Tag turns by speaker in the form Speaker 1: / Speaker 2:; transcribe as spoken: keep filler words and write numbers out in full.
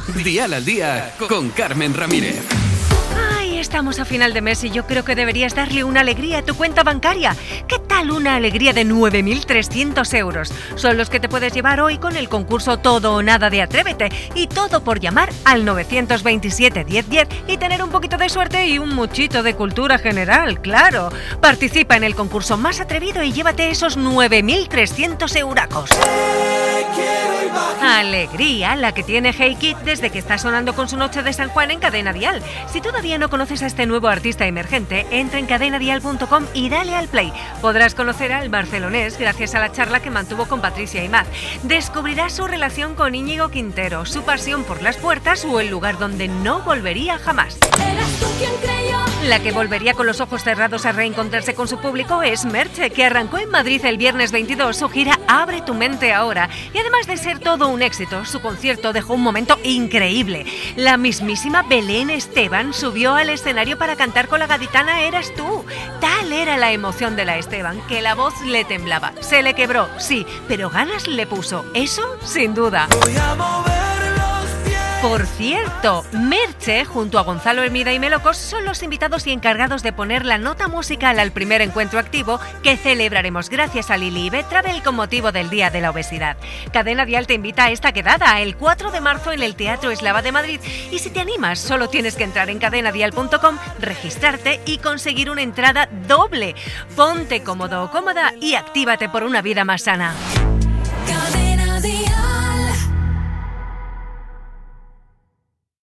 Speaker 1: Dial al Día con Carmen Ramírez.
Speaker 2: Ay, estamos a final de mes y yo creo que deberías darle una alegría a tu cuenta bancaria. ¿Qué tal una alegría de nueve mil trescientos euros? Son los que te puedes llevar hoy con el concurso Todo o Nada de Atrévete. Y todo por llamar al nueve dos siete, diez diez y tener un poquito de suerte y un muchito de cultura general, claro. Participa en el concurso más atrevido y llévate esos nueve mil trescientos euracos. Alegría, la que tiene Hey Kid desde que está sonando con su Noche de San Juan en Cadena Dial. Si todavía no conoces a este nuevo artista emergente, entra en cadena dial punto com y dale al play. Podrás conocer al barcelonés gracias a la charla que mantuvo con Patricia Imaz. Descubrirás su relación con Íñigo Quintero, su pasión por las puertas o el lugar donde no volvería jamás. La que volvería con los ojos cerrados a reencontrarse con su público es Merche, que arrancó en Madrid el viernes veintidós su gira Abre tu mente ahora. Y además de ser todo un éxito, su concierto dejó un momento increíble. La mismísima Belén Esteban subió al escenario para cantar con la gaditana Eras tú. Tal era la emoción de la Esteban que la voz le temblaba. Se le quebró, sí, pero ganas le puso. Eso, sin duda.
Speaker 3: Voy a mover los pies.
Speaker 2: Por cierto, Merche, junto a Gonzalo Hermida y Melocos, son los invitados y encargados de poner la nota musical al primer encuentro activo que celebraremos gracias a Lili Ibet Travel con motivo del Día de la Obesidad. Cadena Dial te invita a esta quedada el cuatro de marzo en el Teatro Eslava de Madrid y si te animas solo tienes que entrar en cadena dial punto com, registrarte y conseguir una entrada doble. Ponte cómodo o cómoda y actívate por una vida más sana.